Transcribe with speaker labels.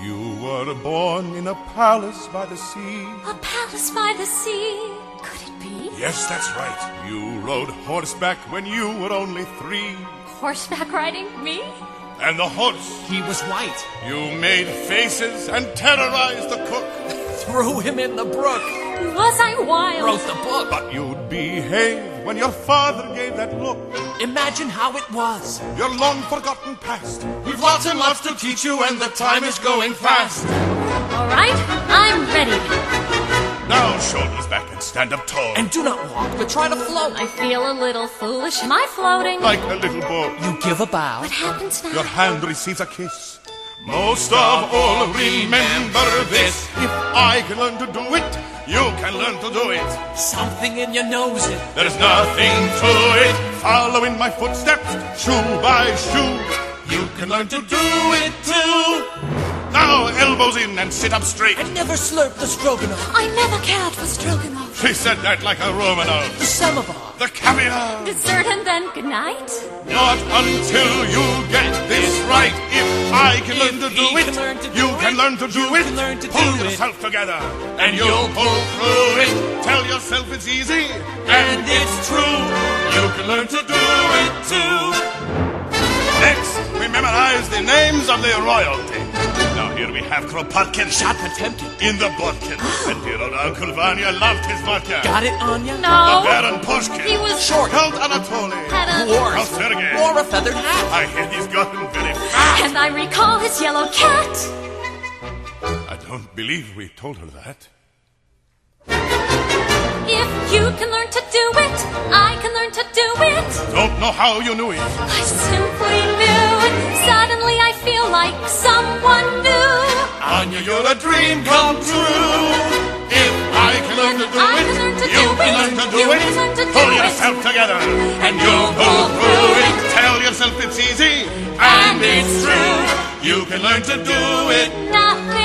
Speaker 1: You were born in a palace by the sea.
Speaker 2: A palace by the sea. Could it be?
Speaker 1: Yes, that's right. You rode horseback when you were only 3.
Speaker 2: Horseback riding? Me?
Speaker 1: And the horse.
Speaker 3: He was white.
Speaker 1: You made faces and terrorized the cook.
Speaker 3: Threw him in the brook.
Speaker 2: Was I wild?
Speaker 3: Wrote the book.
Speaker 1: But you'd behave when your father gave that look.
Speaker 3: Imagine how it was.
Speaker 1: Your long-forgotten past. We've lots and lots to teach you, and the time is going fast.
Speaker 2: All right, I'm ready.
Speaker 1: Now shoulders back and stand up tall.
Speaker 3: And do not walk, but try to float.
Speaker 2: I feel a little foolish. Am I floating?
Speaker 1: Like a little boat.
Speaker 3: You give a bow.
Speaker 2: What happens now?
Speaker 1: Your hand receives a kiss. Most of all, remember this. If I can learn to do it, you can learn to do it.
Speaker 3: Something in your nose.
Speaker 1: There's nothing to it. Follow in my footsteps, shoe by shoe. You can learn to do it too. Now elbows in and sit up straight.
Speaker 3: I never slurped the stroganoff.
Speaker 2: I never cared for stroganoff.
Speaker 1: She said that like a Romanov.
Speaker 3: The samovar.
Speaker 1: The caviar.
Speaker 2: Dessert and then goodnight?
Speaker 1: Not until you get this right. If I can learn to do it, you can learn to do it. Pull yourself together and you'll pull through it. Tell yourself it's easy and it's true. You can learn to do it too. Next, we memorize the names of the royalty. Now here we have Kropotkin,
Speaker 3: Shot Potemkin.
Speaker 1: in the Bodkin. And dear old Uncle Vanya loved his vodka.
Speaker 3: Got it, Anya?
Speaker 2: No.
Speaker 1: The Baron Pushkin.
Speaker 2: He was
Speaker 3: Short.
Speaker 1: Count Anatoly.
Speaker 2: Had a...
Speaker 3: Wore
Speaker 1: Count Sergei.
Speaker 3: Wore a feathered hat.
Speaker 1: I hear he's gotten very fat.
Speaker 2: And I recall his yellow cat.
Speaker 1: I don't believe we told her that.
Speaker 2: If you can learn to do it, I can learn to do it.
Speaker 1: Don't know how you knew it.
Speaker 2: I simply knew it. Suddenly I feel like someone new.
Speaker 1: Anya, you're a dream come true. If I can learn to do
Speaker 2: I
Speaker 1: it,
Speaker 2: can learn to
Speaker 1: you
Speaker 2: do
Speaker 1: can
Speaker 2: it.
Speaker 1: learn to do
Speaker 2: You
Speaker 1: it.
Speaker 2: can learn to do
Speaker 1: Pull
Speaker 2: it.
Speaker 1: yourself together and
Speaker 2: you'll
Speaker 1: you'll pull through it. Tell yourself it's easy
Speaker 2: And it's true.
Speaker 1: You can learn to do it.
Speaker 2: Nothing